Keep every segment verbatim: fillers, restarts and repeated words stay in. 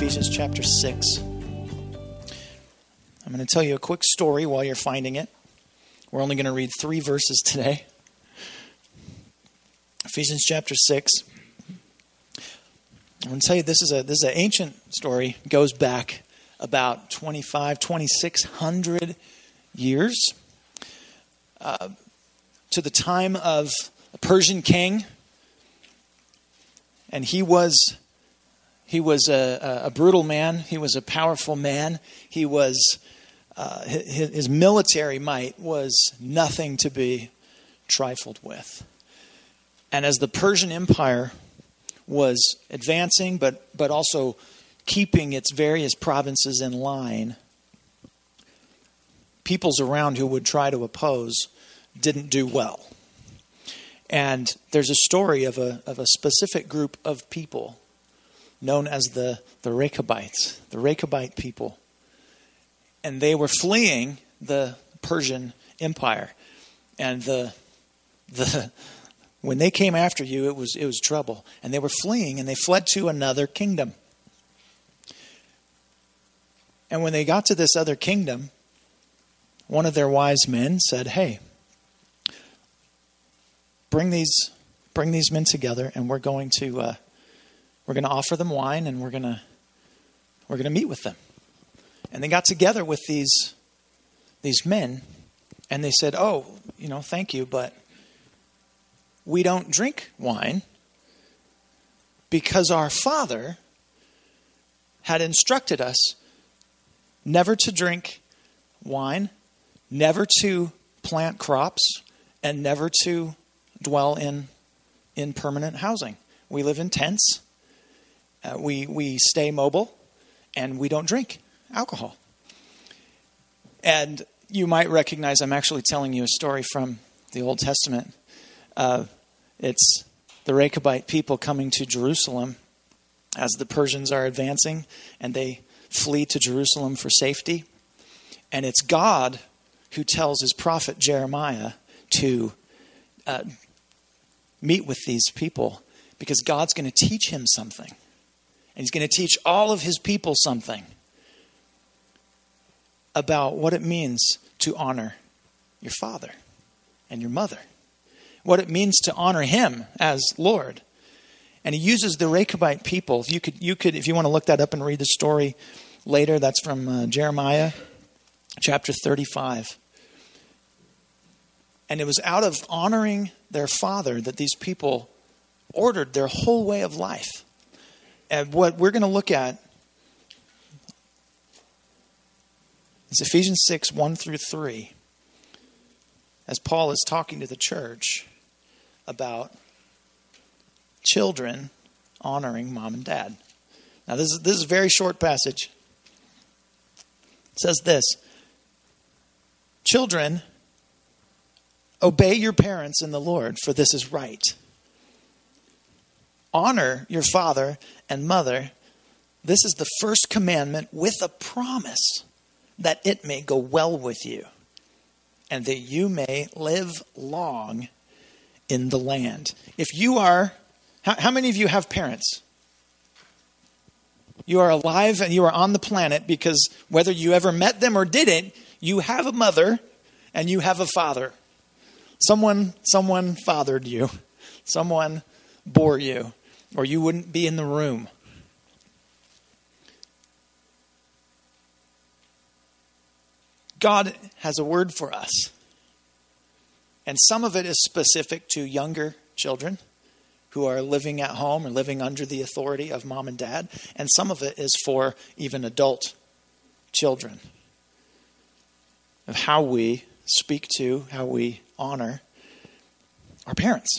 Ephesians chapter six. I'm going to tell you a quick story while you're finding it. We're only going to read three verses today. Ephesians chapter six. I'm going to tell you this is a this is an ancient story. It goes back about twenty-five, twenty-six hundred years uh, to the time of a Persian king, and he was he was a, a brutal man. He was a powerful man. He was uh, his, his military might was nothing to be trifled with. And as the Persian Empire was advancing, but but also keeping its various provinces in line, peoples around who would try to oppose didn't do well. And there's a story of a of a specific group of people known as the, the Rechabites, the Rechabite people. And they were fleeing the Persian Empire. And the the when they came after you, it was it was trouble. And they were fleeing, and they fled to another kingdom. And when they got to this other kingdom, one of their wise men said, "Hey, bring these bring these men together, and we're going to uh, we're going to offer them wine, and we're going to we're going to meet with them." And they got together with these these men, and they said, "Oh, you know, thank you, but we don't drink wine because our father had instructed us never to drink wine, never to plant crops, and never to dwell in in permanent housing. We live in tents, uh, we we stay mobile, and we don't drink alcohol." And you might recognize I'm actually telling you a story from the Old Testament. Uh, it's the Rechabite people coming to Jerusalem as the Persians are advancing, and they flee to Jerusalem for safety. And it's God who tells his prophet Jeremiah to uh, meet with these people, because God's going to teach him something. And he's going to teach all of his people something about what it means to honor your father and your mother. What it means to honor him as Lord. And he uses the Rechabite people. You could, you could, if you want to look that up and read the story later, that's from uh, Jeremiah chapter thirty-five. And it was out of honoring their father that these people ordered their whole way of life. And what we're going to look at is Ephesians six, one through three. As Paul is talking to the church about children honoring mom and dad. Now this is, this is a very short passage. It says this: "Children, obey your parents in the Lord, for this is right. Honor your father and mother. This is the first commandment with a promise that it may go well with you, and that you may live long in the land." If you are, how, how many of you have parents? You are alive and you are on the planet because whether you ever met them or didn't, you have a mother and you have a father. Someone, someone fathered you. Someone bore you, or you wouldn't be in the room. God has a word for us. And some of it is specific to younger children who are living at home or living under the authority of mom and dad. And some of it is for even adult children. Of how we speak to, how we honor our parents.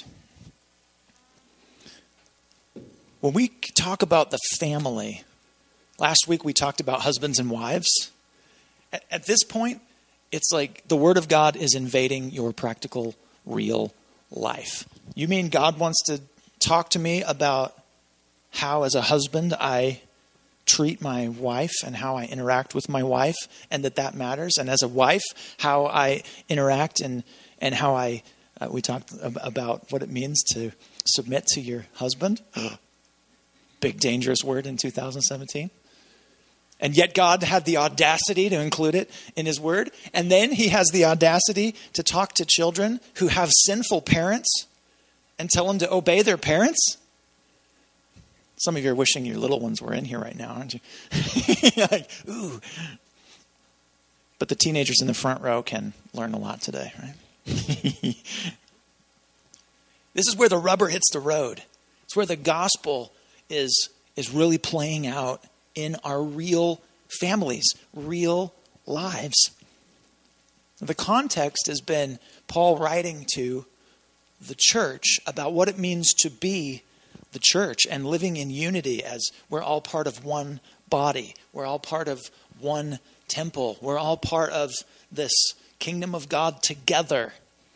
When we talk about the family, last week we talked about husbands and wives. At, at this point, it's like the Word of God is invading your practical, real life. You mean God wants to talk to me about how, as a husband, I treat my wife and how I interact with my wife, and that that matters? And as a wife, how I interact and, and how I, uh, we talked about what it means to submit to your husband. Big dangerous word in two thousand seventeen. And yet God had the audacity to include it in his word. And then he has the audacity to talk to children who have sinful parents and tell them to obey their parents. Some of you are wishing your little ones were in here right now, aren't you? Like, ooh. But the teenagers in the front row can learn a lot today, right? This is where the rubber hits the road. It's where the gospel is, is really playing out in our real families, real lives. The context has been Paul writing to the church about what it means to be the church and living in unity as we're all part of one body. We're all part of one temple. We're all part of this kingdom of God together.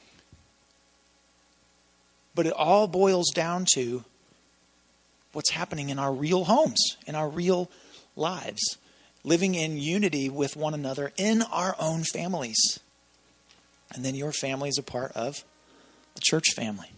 But it all boils down to what's happening in our real homes, in our real lives, living in unity with one another in our own families. And then your family is a part of the church family.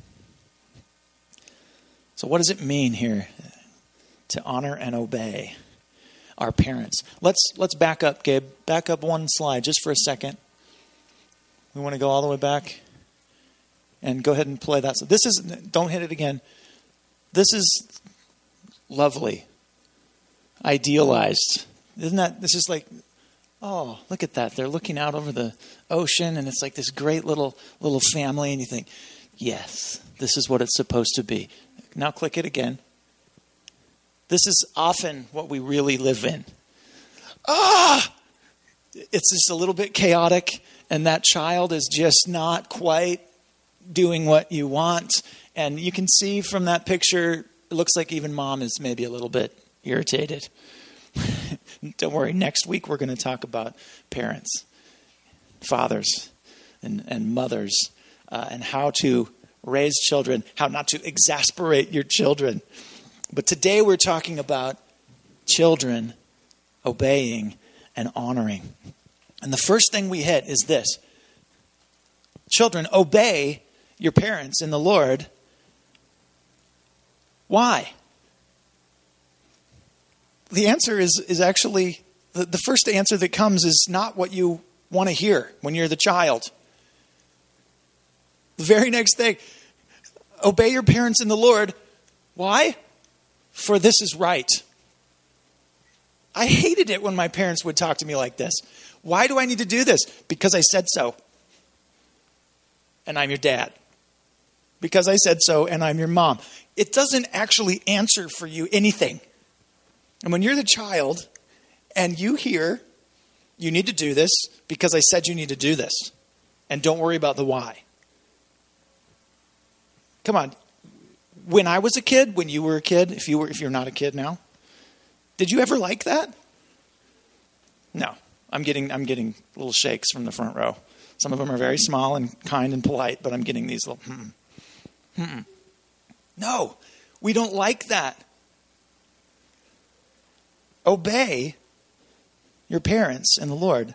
So what does it mean here to honor and obey our parents? Let's let's back up, Gabe. Back up one slide just for a second. We want to go all the way back and go ahead and play that. So this is, don't hit it again. This is lovely. Idealized. Isn't that, this is like, oh, look at that. They're looking out over the ocean and it's like this great little little family and you think, yes, this is what it's supposed to be. Now click it again. This is often what we really live in. Ah! It's just a little bit chaotic and that child is just not quite doing what you want. And you can see from that picture, it looks like even mom is maybe a little bit irritated. Don't worry, next week we're going to talk about parents, fathers, and, and mothers, uh, and how to raise children, how not to exasperate your children. But today we're talking about children obeying and honoring. And the first thing we hit is this. Children, obey your parents in the Lord. Why? The answer is, is actually, the, the first answer that comes is not what you want to hear when you're the child. The very next thing, obey your parents in the Lord. Why? For this is right. I hated it when my parents would talk to me like this. Why do I need to do this? Because I said so. And I'm your dad. Because I said so and I'm your mom. It doesn't actually answer for you anything. And when you're the child and you hear, you need to do this because I said you need to do this. And don't worry about the why. Come on. When I was a kid, when you were a kid, if you were, if you're not a kid now, did you ever like that? No. I'm getting, I'm getting little shakes from the front row. Some of them are very small and kind and polite, but I'm getting these little, hmm, hmm. No, we don't like that. Obey your parents in the Lord,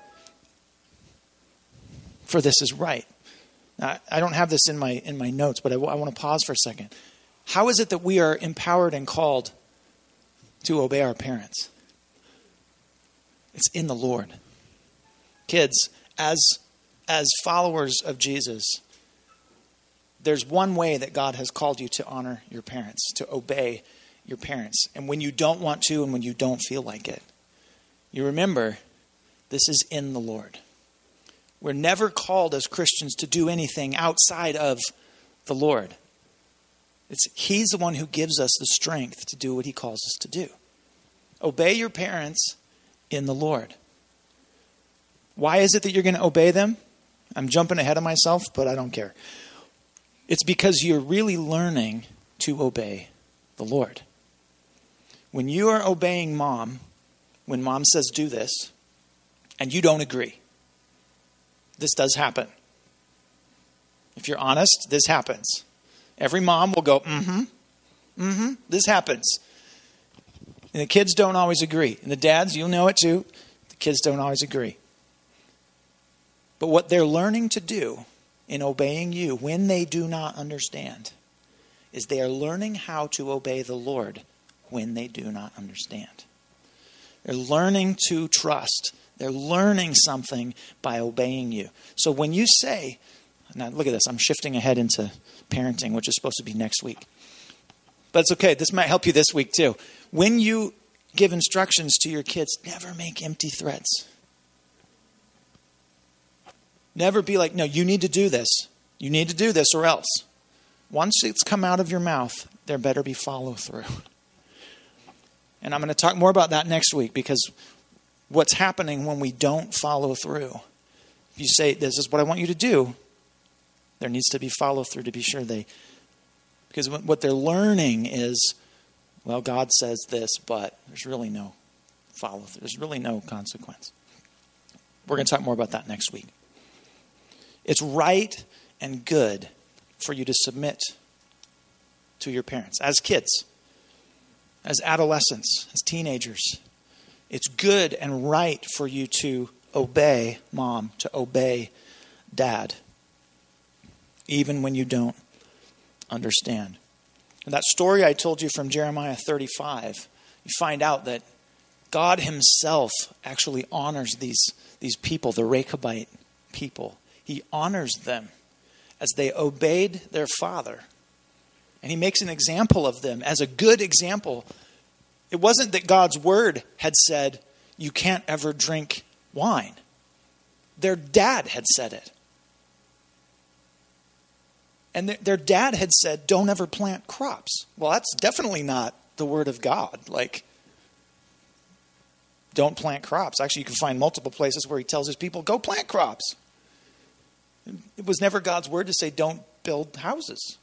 for this is right. Now, I don't have this in my in my notes, but I, w- I want to pause for a second. How is it that we are empowered and called to obey our parents? It's in the Lord. Kids, as as followers of Jesus, there's one way that God has called you to honor your parents, to obey your parents. And when you don't want to and when you don't feel like it, you remember this is in the Lord. We're never called as Christians to do anything outside of the Lord. It's He's the one who gives us the strength to do what He calls us to do. Obey your parents in the Lord. Why is it that you're going to obey them? I'm jumping ahead of myself, but I don't care. It's because you're really learning to obey the Lord. When you are obeying mom, when mom says do this, and you don't agree, this does happen. If you're honest, this happens. Every mom will go, mm-hmm, mm-hmm, this happens. And the kids don't always agree. And the dads, you'll know it too, the kids don't always agree. But what they're learning to do in obeying you when they do not understand is they are learning how to obey the Lord when they do not understand. They're learning to trust. They're learning something by obeying you. So when you say, now look at this, I'm shifting ahead into parenting, which is supposed to be next week. But it's okay. This might help you this week too. When you give instructions to your kids, never make empty threats. Never be like, no, you need to do this. You need to do this or else. Once it's come out of your mouth, there better be follow through. And I'm going to talk more about that next week, because what's happening when we don't follow through. If you say, this is what I want you to do, there needs to be follow through to be sure they, because what they're learning is, well, God says this, but there's really no follow through. There's really no consequence. We're going to talk more about that next week. It's right and good for you to submit to your parents as kids, as adolescents, as teenagers. It's good and right for you to obey mom, to obey dad, even when you don't understand. And that story I told you from Jeremiah thirty-five, you find out that God himself actually honors these, these people, the Rechabite people. He honors them as they obeyed their father. And he makes an example of them as a good example. It wasn't that God's word had said, you can't ever drink wine. Their dad had said it. And th- their dad had said, don't ever plant crops. Well, that's definitely not the word of God. Like, don't plant crops. Actually, you can find multiple places where he tells his people, go plant crops. It was never God's word to say, don't build houses.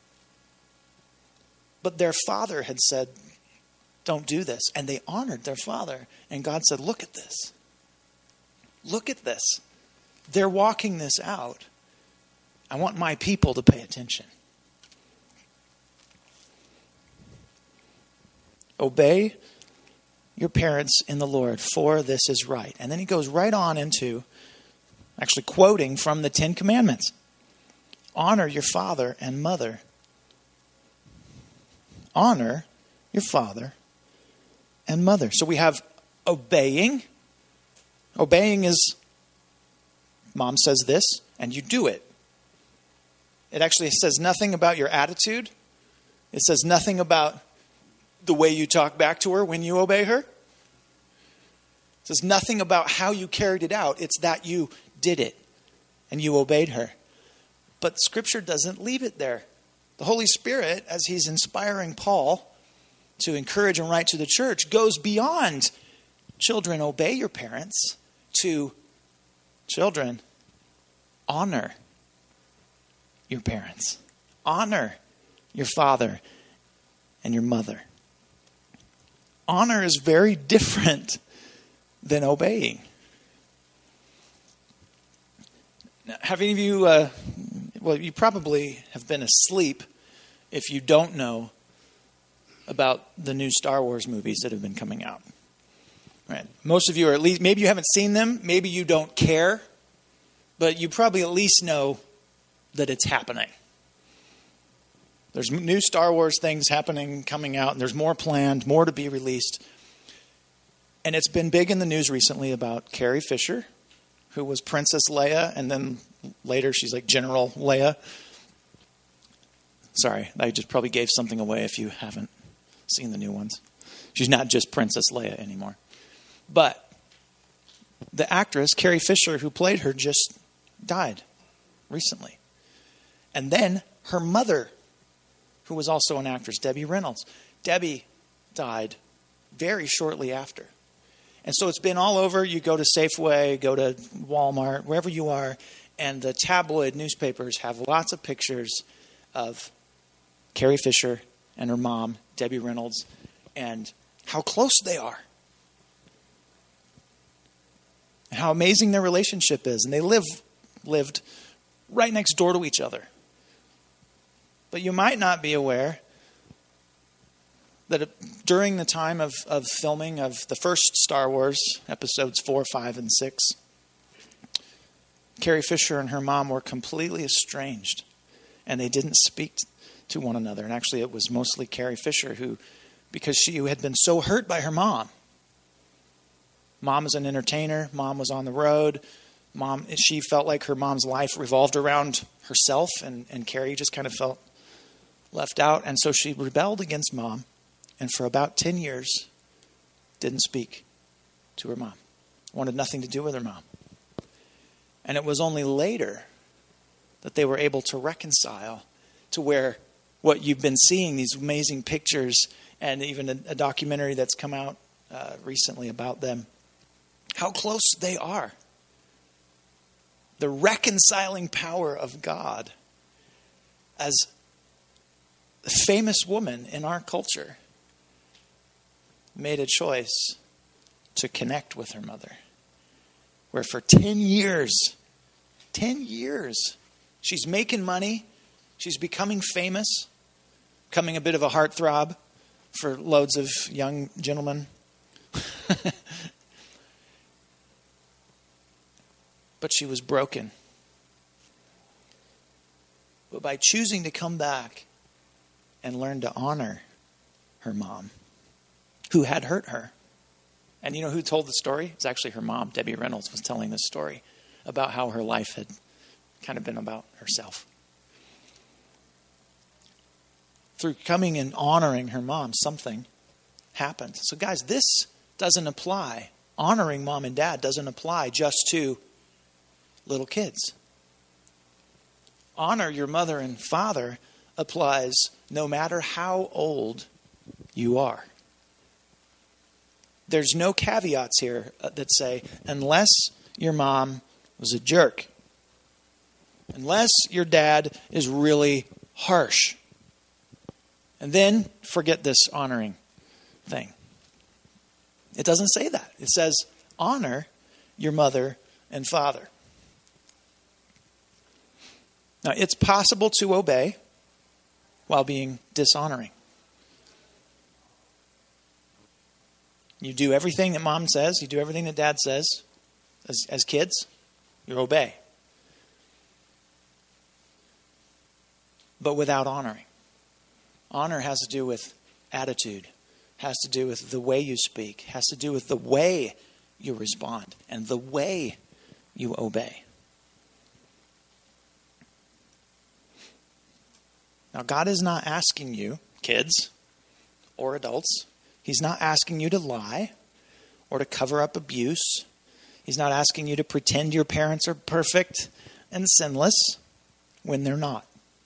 But their father had said, don't do this. And they honored their father. And God said, look at this. Look at this. They're walking this out. I want my people to pay attention. Obey your parents in the Lord, for this is right. And then he goes right on into actually quoting from the Ten Commandments. Honor your father and mother. Honor your father and mother. So we have obeying. Obeying is, mom says this, and you do it. It actually says nothing about your attitude. It says nothing about the way you talk back to her when you obey her. It says nothing about how you carried it out. It's that you did it and you obeyed her. But Scripture doesn't leave it there. The Holy Spirit, as he's inspiring Paul to encourage and write to the church, goes beyond children, obey your parents, to children, honor your parents. Honor your father and your mother. Honor is very different than obeying. Now, have any of you, uh, well, you probably have been asleep if you don't know about the new Star Wars movies that have been coming out. Right. Most of you are at least, maybe you haven't seen them, maybe you don't care, but you probably at least know that it's happening. There's new Star Wars things happening, coming out, and there's more planned, more to be released. And it's been big in the news recently about Carrie Fisher, who was Princess Leia, and then later she's like General Leia. Sorry, I just probably gave something away if you haven't seen the new ones. She's not just Princess Leia anymore. But the actress, Carrie Fisher, who played her, just died recently. And then her mother, who was also an actress, Debbie Reynolds. Debbie died very shortly after. And so it's been all over. You go to Safeway, go to Walmart, wherever you are, and the tabloid newspapers have lots of pictures of Carrie Fisher and her mom, Debbie Reynolds, and how close they are. And how amazing their relationship is. And they live lived right next door to each other. But you might not be aware that during the time of, of filming of the first Star Wars, episodes four, five, and six, Carrie Fisher and her mom were completely estranged. And they didn't speak to one another. And actually it was mostly Carrie Fisher who, because she had been so hurt by her mom, Mom was an entertainer. Mom was on the road. Mom, she felt like her mom's life revolved around herself, and, and Carrie just kind of felt left out. And so she rebelled against Mom, and for about ten years, didn't speak to her mom. Wanted nothing to do with her mom. And it was only later that they were able to reconcile to where what you've been seeing, these amazing pictures, and even a, a documentary that's come out uh, recently about them, how close they are. The reconciling power of God. As a famous woman in our culture made a choice to connect with her mother, where for ten years, ten years, she's making money, she's becoming famous, becoming a bit of a heartthrob for loads of young gentlemen. But she was broken. But by choosing to come back and learn to honor her mom, who had hurt her. And you know who told the story? It's actually her mom, Debbie Reynolds, was telling this story about how her life had kind of been about herself. Through coming and honoring her mom, something happened. So guys, this doesn't apply. Honoring mom and dad doesn't apply just to little kids. Honor your mother and father applies no matter how old you are. There's no caveats here that say, unless your mom was a jerk, unless your dad is really harsh, and then forget this honoring thing. It doesn't say that. It says, honor your mother and father. Now, it's possible to obey while being dishonoring. You do everything that mom says. You do everything that dad says. As, as kids, you obey. But without honoring. Honor has to do with attitude. Has to do with the way you speak. Has to do with the way you respond. And the way you obey. Now, God is not asking you, kids or adults, He's not asking you to lie or to cover up abuse. He's not asking you to pretend your parents are perfect and sinless when they're not.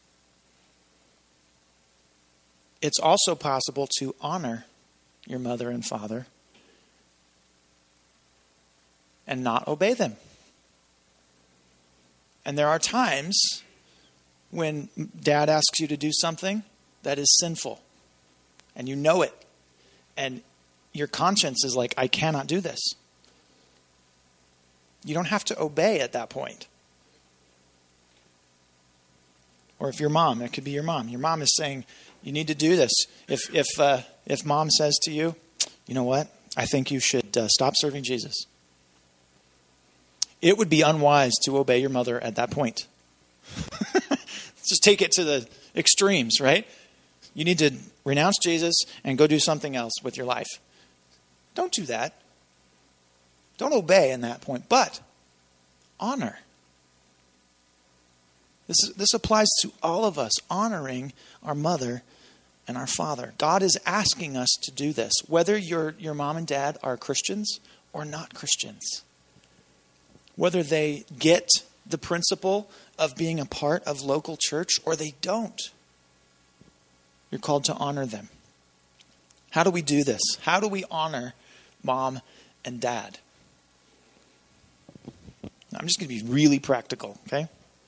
It's also possible to honor your mother and father and not obey them. And there are times when dad asks you to do something that is sinful and you know it. And your conscience is like, I cannot do this. You don't have to obey at that point. Or if your mom, it could be your mom. Your mom is saying, you need to do this. If if uh, if mom says to you, you know what? I think you should uh, stop serving Jesus. It would be unwise to obey your mother at that point. Just take it to the extremes, right? You need to renounce Jesus and go do something else with your life. Don't do that. Don't obey in that point, but honor. This is, this applies to all of us, honoring our mother and our father. God is asking us to do this, whether your, your mom and dad are Christians or not Christians. Whether they get the principle of being a part of local church or they don't. You're called to honor them. How do we do this? How do we honor mom and dad? I'm just going to be really practical, okay?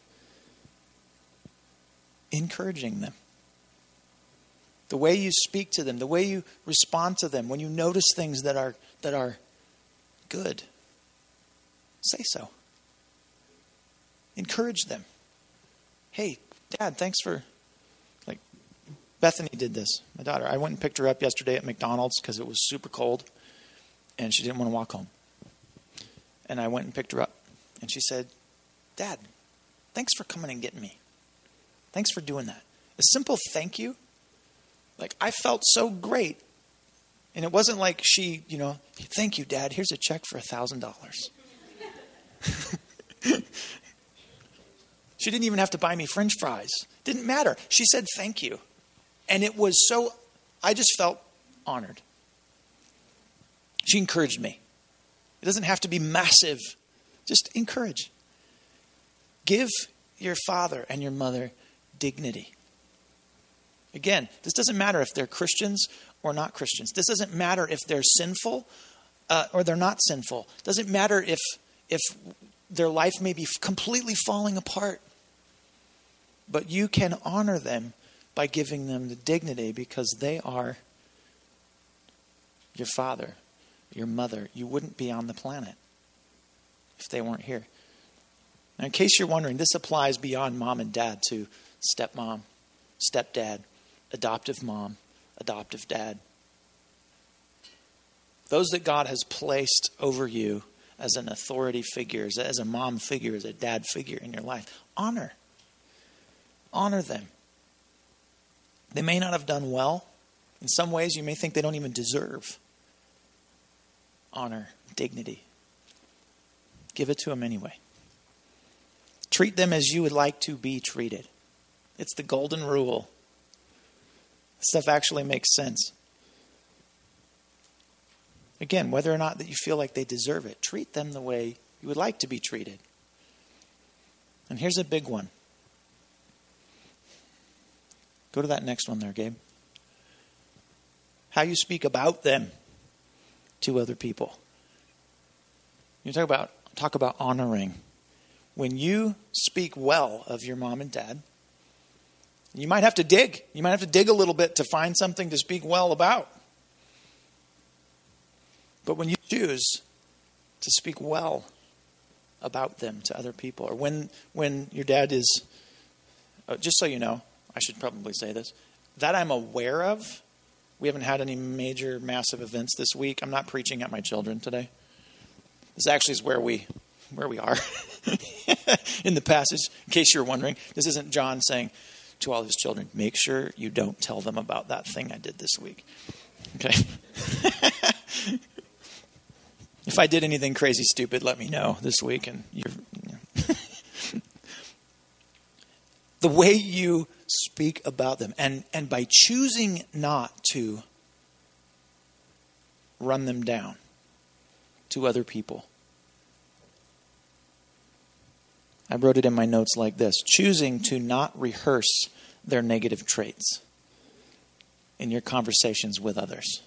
Encouraging them. The way you speak to them, the way you respond to them, when you notice things that are that are good, say so. Encourage them. Hey, Dad, thanks for, like, Bethany did this, my daughter. I went and picked her up yesterday at McDonald's because it was super cold and she didn't want to walk home. And I went and picked her up and she said, Dad, thanks for coming and getting me. Thanks for doing that. A simple thank you. Like, I felt so great And it wasn't like she, you know, thank you, Dad. Here's a check for a thousand dollars. She didn't even have to buy me French fries. Didn't matter. She said thank you. And it was so, I just felt honored. She encouraged me. It doesn't have to be massive. Just encourage. Give your father and your mother dignity. Again, this doesn't matter if they're Christians or not Christians. This doesn't matter if they're sinful uh, or they're not sinful. It doesn't matter if if their life may be completely falling apart. But you can honor them by giving them the dignity because they are your father, your mother. You wouldn't be on the planet if they weren't here. Now, in case you're wondering, this applies beyond mom and dad to stepmom, stepdad, adoptive mom, adoptive dad. Those that God has placed over you as an authority figure, as a mom figure, as a dad figure in your life, honor. Honor them. They may not have done well. In some ways, you may think they don't even deserve honor, dignity. Give it to them anyway. Treat them as you would like to be treated. It's the golden rule. Stuff actually makes sense. Again, whether or not that you feel like they deserve it, treat them the way you would like to be treated. And here's a big one. Go to that next one there, Gabe. How you speak about them to other people. You talk about talk about honoring. When you speak well of your mom and dad, you might have to dig. You might have to dig a little bit to find something to speak well about. But when you choose to speak well about them to other people, or when when your dad is, uh, just so you know, I should probably say this, that I'm aware of, we haven't had any major, massive events this week. I'm not preaching at my children today. This actually is where we where we are in the passage. In case you're wondering, this isn't John saying to all his children, make sure you don't tell them about that thing I did this week. Okay. If I did anything crazy stupid, let me know this week. And you're, you know. The way you speak about them, and, and by choosing not to run them down to other people. I wrote it in my notes like this: choosing to not rehearse their negative traits in your conversations with others.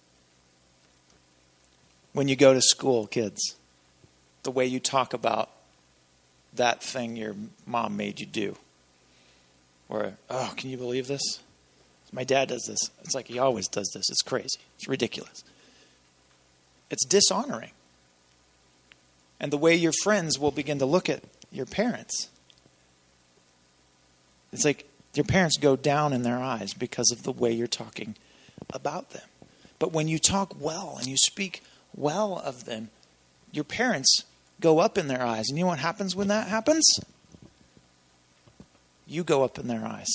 When you go to school, kids, the way you talk about that thing your mom made you do. Or, oh, can you believe this? My dad does this. It's like he always does this. It's crazy. It's ridiculous. It's dishonoring. And the way your friends will begin to look at your parents. It's like your parents go down in their eyes because of the way you're talking about them. But when you talk well and you speak well of them, your parents go up in their eyes. And you know what happens when that happens? You go up in their eyes.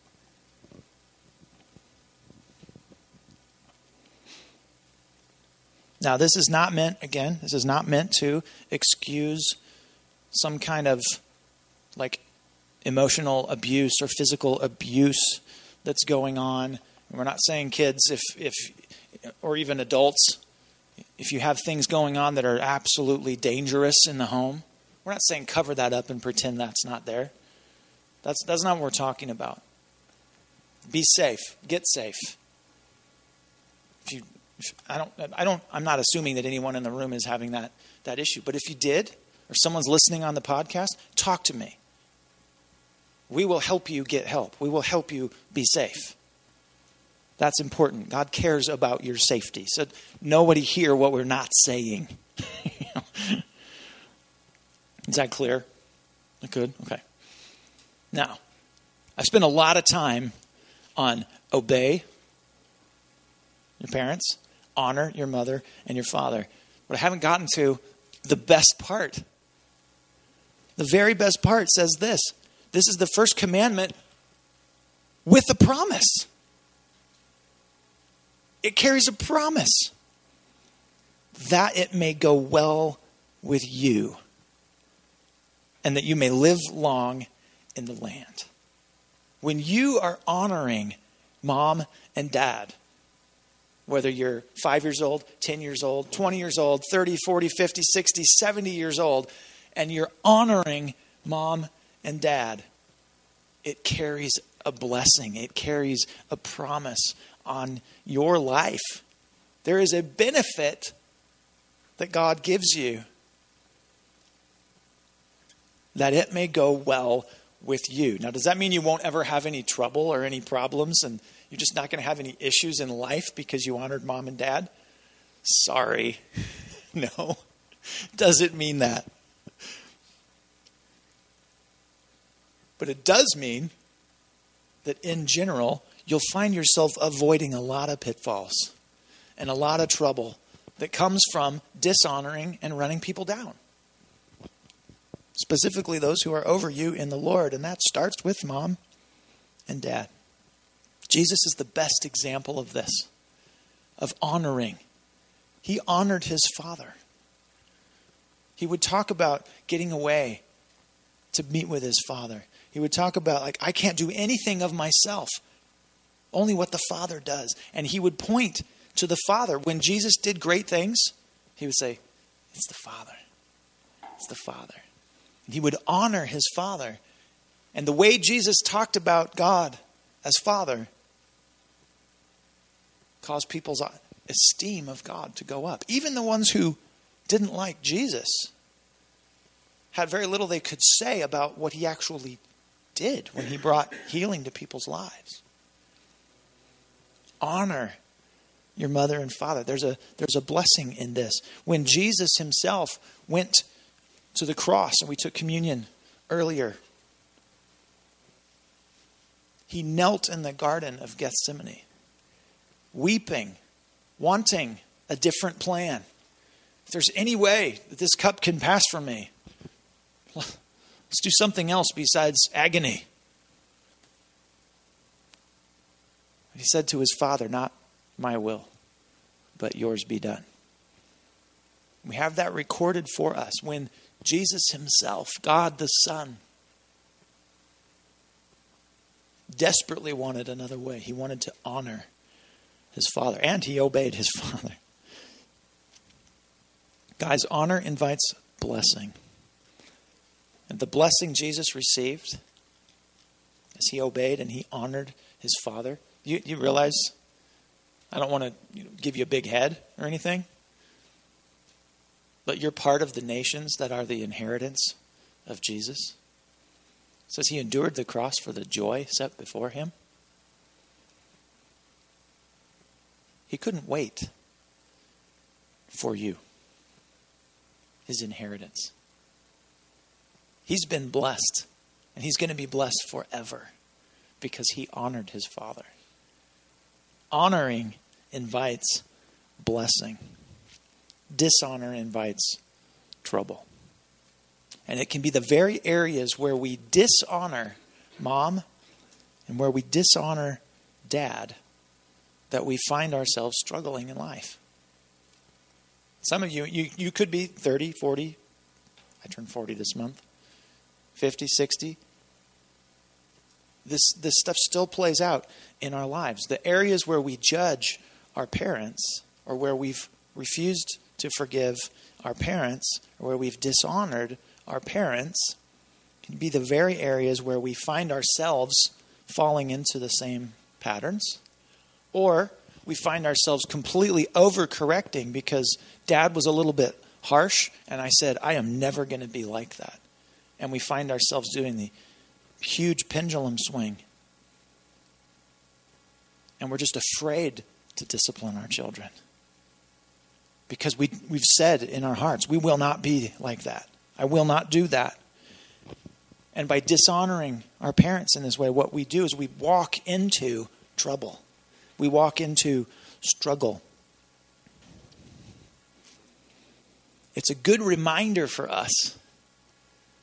Now, this is not meant, again, this is not meant to excuse some kind of like emotional abuse or physical abuse that's going on. We're not saying kids, if, if, or even adults, if you have things going on that are absolutely dangerous in the home, we're not saying cover that up and pretend that's not there. That's that's not what we're talking about. Be safe. Get safe. If you, if, I don't, I don't, I'm not assuming that anyone in the room is having that that issue. But if you did, or someone's listening on the podcast, talk to me. We will help you get help. We will help you be safe. That's important. God cares about your safety. So nobody hear what we're not saying. Is that clear? Good? Okay. Now, I've spent a lot of time on obey your parents, honor your mother and your father. But I haven't gotten to the best part. The very best part says this. This is the first commandment with a promise. It carries a promise that it may go well with you and that you may live long in the land. When you are honoring mom and dad, whether you're five years old, ten years old, twenty years old, thirty, forty, fifty, sixty, seventy years old, and you're honoring mom and dad, it carries a blessing. It carries a promise on your life. There is a benefit that God gives you that it may go well with you. Now, does that mean you won't ever have any trouble or any problems and you're just not going to have any issues in life because you honored mom and dad? Sorry. No, doesn't mean that. But it does mean that in general, you'll find yourself avoiding a lot of pitfalls and a lot of trouble that comes from dishonoring and running people down. Specifically those who are over you in the Lord. And that starts with mom and dad. Jesus is the best example of this, of honoring. He honored his father. He would talk about getting away to meet with his father. He would talk about, like, I can't do anything of myself, only what the Father does. And he would point to the Father. When Jesus did great things, he would say, it's the Father. It's the Father. And he would honor his Father. And the way Jesus talked about God as Father caused people's esteem of God to go up. Even the ones who didn't like Jesus had very little they could say about what he actually did when he brought healing to people's lives. Honor your mother and father. There's a there's a blessing in this. When Jesus himself went to the cross, and we took communion earlier, he knelt in the Garden of Gethsemane, weeping, wanting a different plan. If there's any way that this cup can pass from me, let's do something else besides agony. He said to his Father, not my will, but yours be done. We have that recorded for us when Jesus himself, God the Son, desperately wanted another way. He wanted to honor his Father, and he obeyed his Father. Guys, honor invites blessing. And the blessing Jesus received as he obeyed and he honored his Father. You, you realize, I don't want to you know, give you a big head or anything, but you're part of the nations that are the inheritance of Jesus. It says he endured the cross for the joy set before him. He couldn't wait for you, his inheritance. He's been blessed, and he's going to be blessed forever because he honored his Father. Honoring invites blessing. Dishonor invites trouble. And it can be the very areas where we dishonor mom and where we dishonor dad that we find ourselves struggling in life. Some of you, you, you could be thirty, forty. I turned forty this month. fifty, sixty. This, this stuff still plays out in our lives. The areas where we judge our parents or where we've refused to forgive our parents or where we've dishonored our parents can be the very areas where we find ourselves falling into the same patterns. Or we find ourselves completely overcorrecting because dad was a little bit harsh and I said, I am never going to be like that. And we find ourselves doing the huge pendulum swing. And we're just afraid to discipline our children. Because we, we've said in our hearts, we will not be like that. I will not do that. And by dishonoring our parents in this way, what we do is we walk into trouble. We walk into struggle. It's a good reminder for us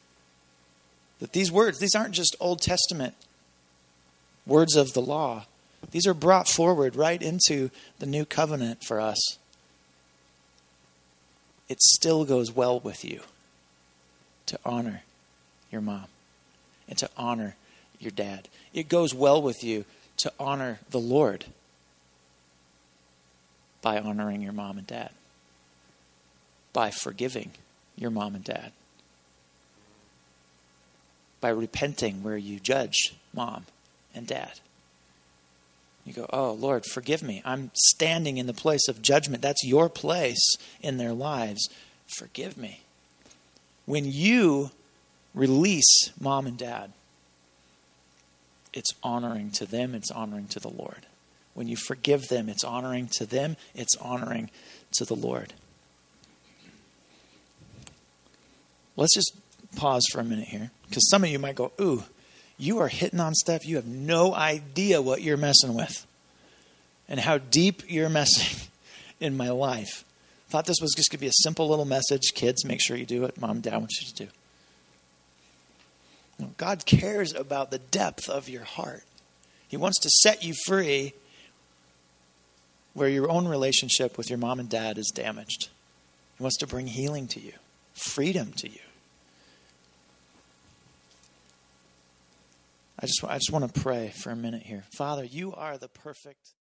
that these words, these aren't just Old Testament words of the law, These are brought forward right into the new covenant for us. It still goes well with you to honor your mom and to honor your dad. It goes well with you to honor the Lord by honoring your mom and dad, by forgiving your mom and dad, by repenting where you judge mom and dad. You go, oh, Lord, forgive me. I'm standing in the place of judgment. That's your place in their lives. Forgive me. When you release mom and dad, it's honoring to them, it's honoring to the Lord. When you forgive them, it's honoring to them, it's honoring to the Lord. Let's just pause for a minute here, because some of you might go, ooh, you are hitting on stuff you have no idea what you're messing with and how deep you're messing in my life. Thought this was just going to be a simple little message. Kids, make sure you do what mom and dad want you to do. No, God cares about the depth of your heart. He wants to set you free where your own relationship with your mom and dad is damaged. He wants to bring healing to you, freedom to you. I just, I just want to pray for a minute here. Father, you are the perfect